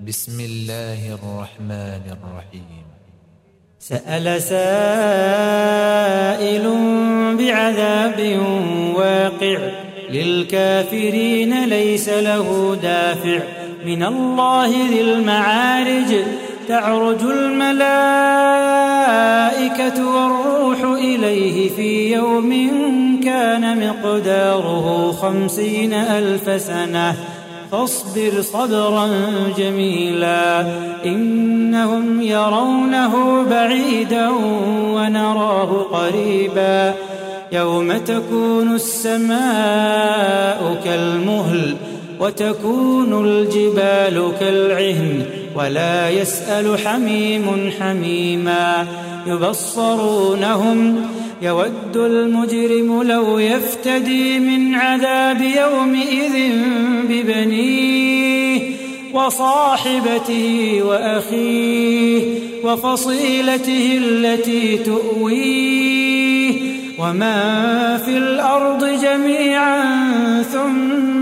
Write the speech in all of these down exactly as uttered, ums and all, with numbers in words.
بسم الله الرحمن الرحيم. سأل سائل بعذاب واقع للكافرين ليس له دافع من الله ذي المعارج تعرج الملائكة والروح إليه في يوم كان مقداره خمسين ألف سنة فاصبر صبرا جميلا إنهم يرونه بعيدا ونراه قريبا يوم تكون السماء كالمهل وتكون الجبال كالعهن ولا يسأل حميم حميما يبصرونهم يود المجرم لو يفتدي من عذاب يومئذ ببنيه وصاحبته وأخيه وفصيلته التي تؤويه ومن في الأرض جميعا ثم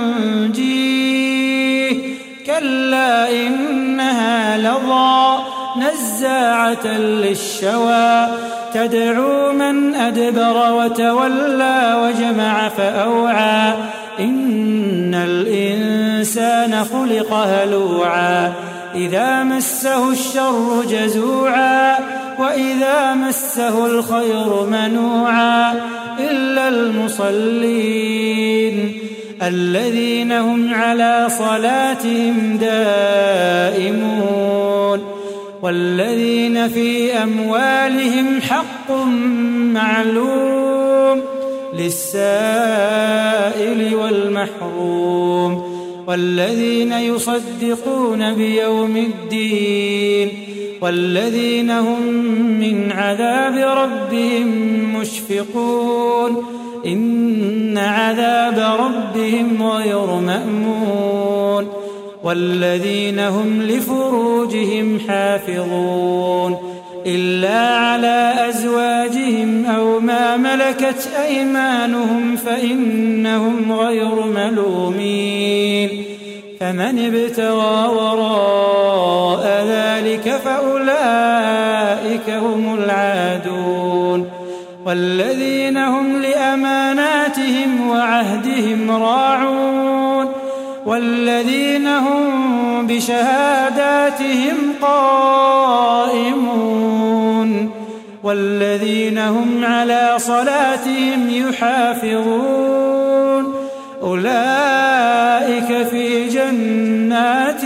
ينجيه كلا إنها لظى نزاعة للشوى تدعو من أدبر وتولى وجمع فأوعى إن الإنسان خلق هلوعا إذا مسه الشر جزوعا وإذا مسه الخير منوعا إلا المصلين الذين هم على صلاتهم دائمون والذين في أموالهم حق معلوم للسائل والمحروم والذين يصدقون بيوم الدين والذين هم من عذاب ربهم مشفقون إن عذاب ربهم غير مأمون والذين هم لفروجهم حافظون إلا على أزواجهم أو ما ملكت أيمانهم فإنهم غير ملومين فمن ابتغى وراء ذلك فأولئك هم العادون والذين هم لأماناتهم وعهدهم راعون والذين هم بشهاداتهم قائمون والذين هم على صلاتهم يحافظون أولئك في جنات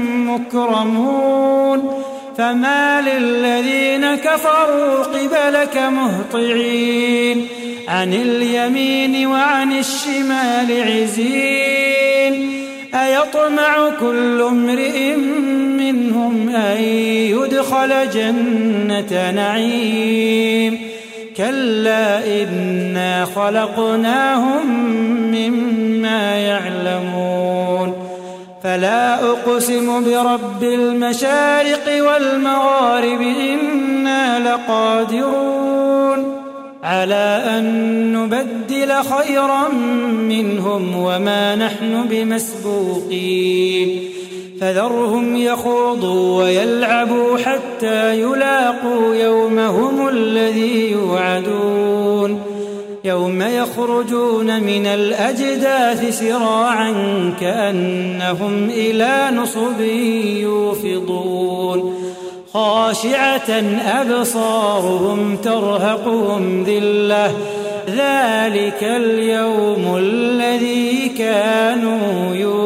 مكرمون فما للذين كفروا قبلك مهطعين عن اليمين وعن الشمال عزين أيطمع كل امرئ منهم أن يدخل جنة نعيم كلا إنا خلقناهم مما يعلمون فلا أقسم برب المشارق والمغارب إنا لقادرون على أن نبدل خيرا منهم وما نحن بمسبوقين فذرهم يخوضوا ويلعبوا حتى يلاقوا يومهم الذي يوعدون يوم يخرجون من الأجداث سراعا كأنهم إلى نصب يوفضون خاشعة أبصارهم ترهقهم ذلة ذلك اليوم الذي كانوا يوعدون